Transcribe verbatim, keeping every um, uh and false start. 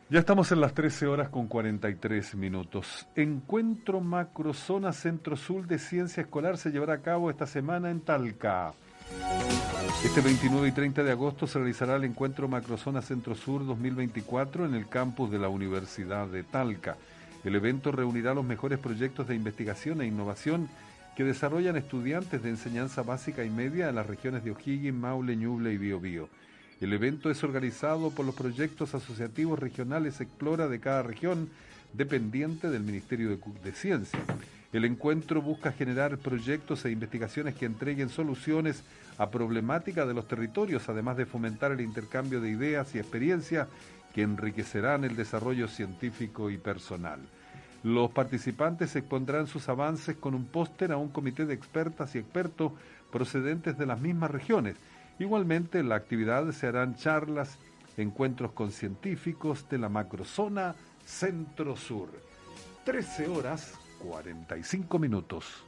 Ya estamos en las trece horas con cuarenta y tres minutos. Encuentro Macrozona Centro Sur de Ciencia Escolar se llevará a cabo esta semana en Talca. Este veintinueve y treinta de agosto se realizará el Encuentro Macrozona Centro Sur dos mil veinticuatro en el campus de la Universidad de Talca. El evento reunirá los mejores proyectos de investigación e innovación que desarrollan estudiantes de enseñanza básica y media en las regiones de O'Higgins, Maule, Ñuble y Biobío. El evento es organizado por los proyectos asociativos regionales Explora de cada región, dependiente del Ministerio de, de Ciencia. El encuentro busca generar proyectos e investigaciones que entreguen soluciones a problemáticas de los territorios, además de fomentar el intercambio de ideas y experiencias que enriquecerán el desarrollo científico y personal. Los participantes expondrán sus avances con un póster a un comité de expertas y expertos procedentes de las mismas regiones. Igualmente, en la actividad se harán charlas, encuentros con científicos de la macrozona Centro-Sur. trece horas cuarenta y cinco minutos.